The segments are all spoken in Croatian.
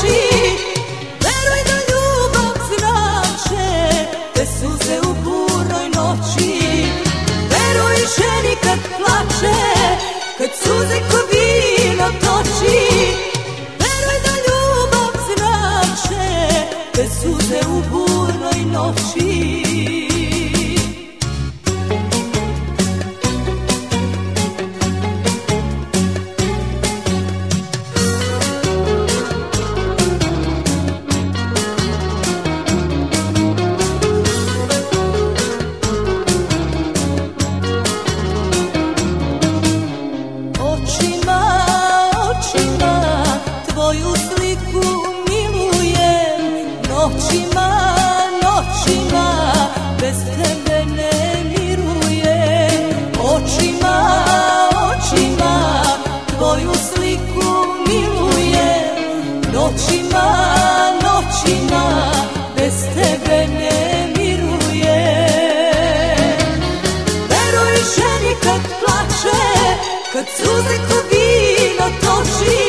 oči. Veruj da ljubav znače te suze u burnoj noći. Veruj ženi kad plače, kad suze ko vino toči. Veruj da ljubav znače te suze u burnoj noći. Tvoju sliku milujem, noćima, noćima, bez tebe ne mirujem. Očima, očima, tvoju sliku milujem, noćima, noćima, bez tebe ne mirujem. Veruj ženi kad plače, kad suze ko vino toči.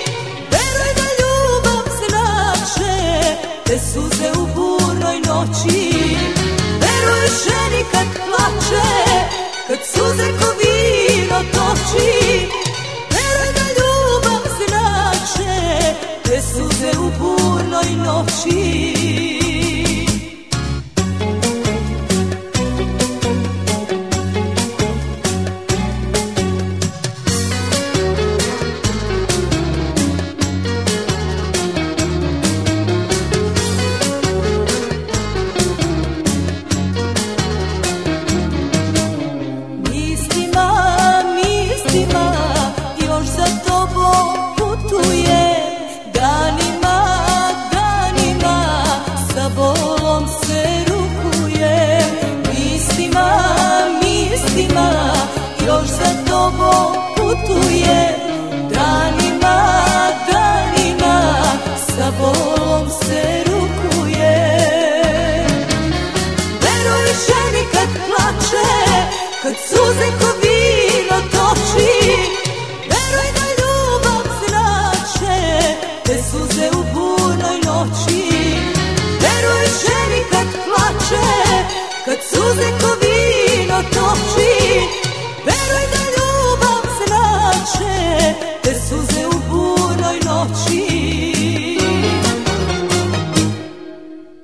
Te suze u burnoj noći. Veruj ženi kad plače, kad suze ko vino toči. Veruj da ljubav znače te suze u burnoj noći. Još za tobom putujem, danima, danima, sa bolom se rukujem. Mislima, mislima, još za tobom putujem, danima, danima, sa bolom se rukujem. Veruj ženi kad plače, kad suze ko vino toči. Veruj da ljubav znače te suze u burnoj noći. Veruj ženi kad plače, kad suze ko vino toči. Veruj da ljubav znače te suze u burnoj noći.